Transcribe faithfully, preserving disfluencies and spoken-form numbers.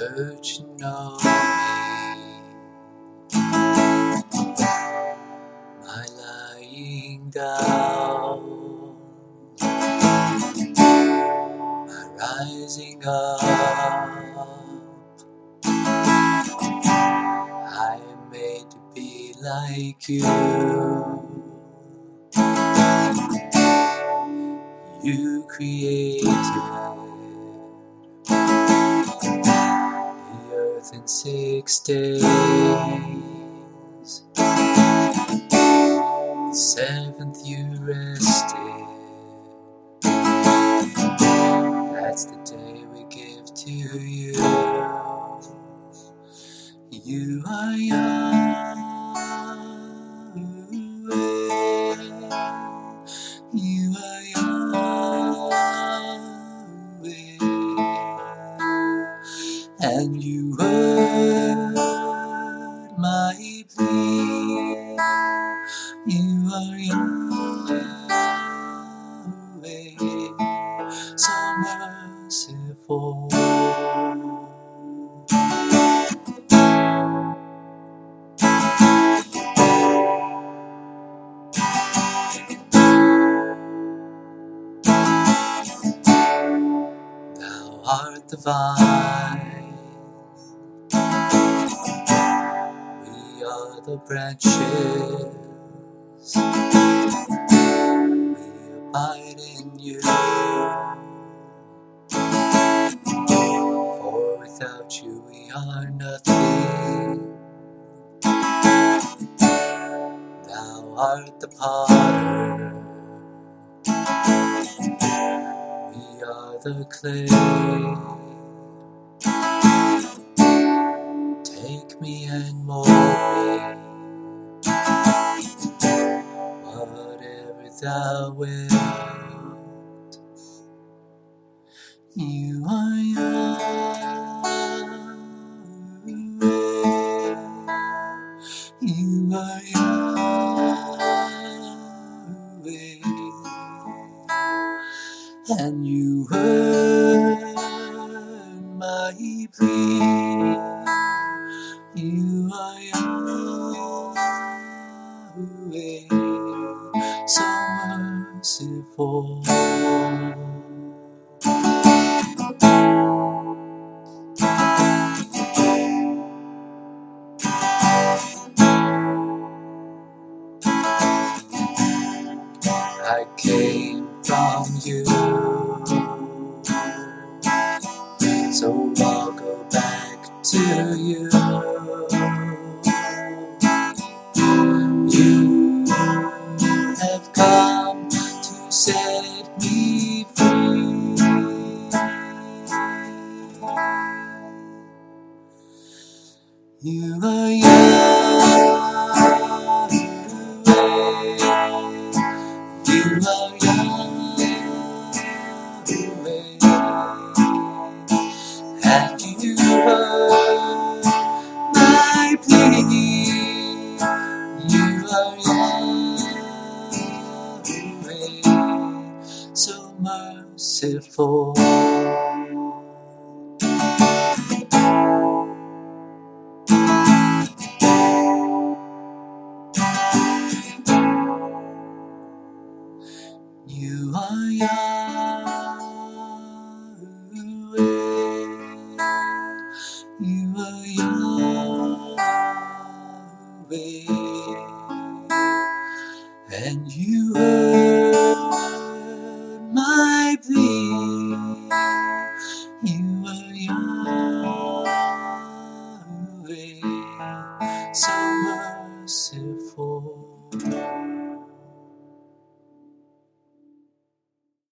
searching on me, my lying down, my rising up. I am made to be like you. You created the earth in six days. The seventh you rested. That's the day we give to you. You are Yahweh. You are Yahweh. And you heard my plea. You are Yahweh, so merciful. Thou art the vine, we are the branches. We abide in you, for without you we are nothing. Thou art the potter, we are the clay. Take me and mold me, whatever thou wilt. You are Yahweh. You are Yahweh. And you heard my plea. You are Yahweh, so merciful. I came from you, so I'll go back to you. You have come to set me free. You are Yahweh. You are Yahweh. And you heard my plea. You are Yahweh, so merciful. You are Yahweh. You are Yahweh. And you heard